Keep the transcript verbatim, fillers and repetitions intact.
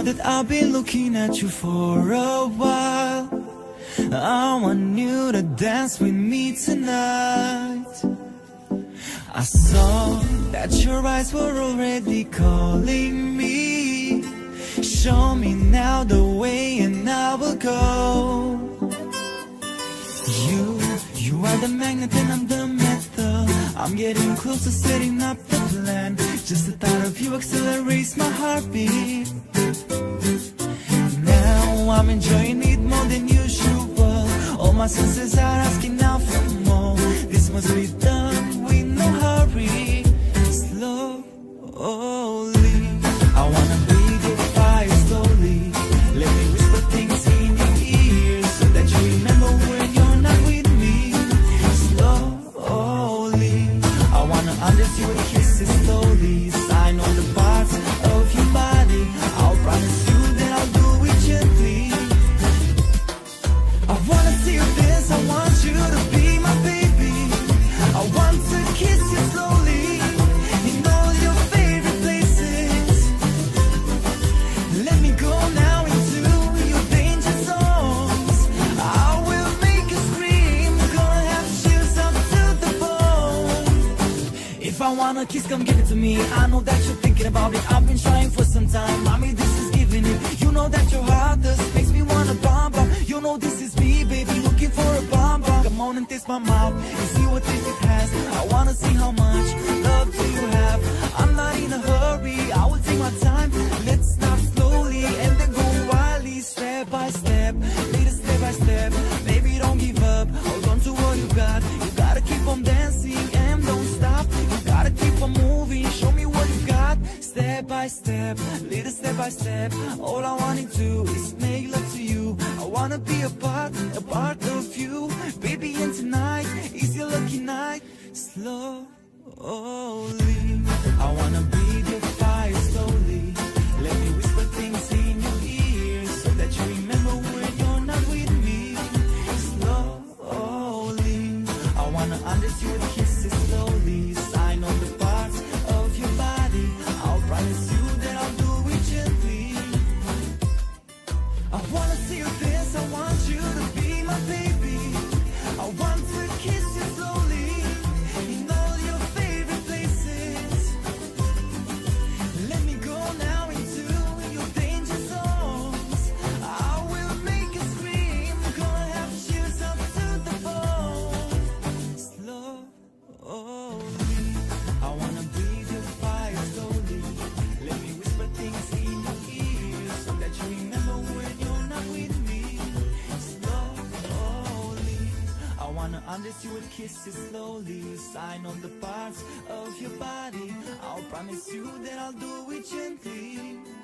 that I've been looking at you for a while. I want you to dance with me tonight. I saw that your eyes were already calling me. Show me now the way and I will go. You, you are the magnet and I'm the metal. I'm getting close to setting up the plan. Just the thought of you accelerates my heartbeat. Now I'm enjoying it more than usual. All my senses are asking out for more. This must be done with no hurry. Slowly, I wanna breathe your fire slowly. Let me whisper things in your ear so that you remember when you're not with me. Slowly, I wanna undress you with kisses slowly. Sign on the parts of your body. I'll promise you that I'll do it gently. I wanna see you dance, I want you to be my baby. I want to kiss you slowly in all your favorite places. Let me go now into your danger zones. I will make you scream, gonna have chills up to the bone. If I wanna kiss, come give it to me. I know that you're thinking about it, I've been trying for some time. Mommy, this is giving it. You know that your heart does, makes me wanna bomb bomb. You know this is me, baby, looking for a bomb bomb. Come on and taste my mouth and see what taste it has. I wanna see how much love do you have. I'm not in a hurry, I will take my time. Let's start slowly and then go wildly, step by step, lead us step by step. Baby, don't give up, hold on to what you got. You gotta keep on dancing and don't stop. You gotta keep on moving, show me what you got. Step by step, lead us step by step. All I wanna do is make love to you. I wanna be a part, a part of you. Baby, and tonight is your lucky night. Slowly, I wanna breathe your fire slowly. Let me whisper things in your ear so that you remember when you're not with me. Slowly, I wanna undress you with kisses slowly. Sign on the parts of your body. I'll promise you that I'll do it gently. I wanna see you dance, I want you to be my baby. I want to kiss you slowly in all your favorite places. Let me go now into your danger zones. I will make you scream, gonna have chills up to the bone. Slowly, I wanna breathe your fire slowly. Let me whisper things in your ear so that you remember when you're not with me. Slowly, I wanna undress you with kisses slowly. Sign on the parts of your body. I'll promise you that I'll do it gently.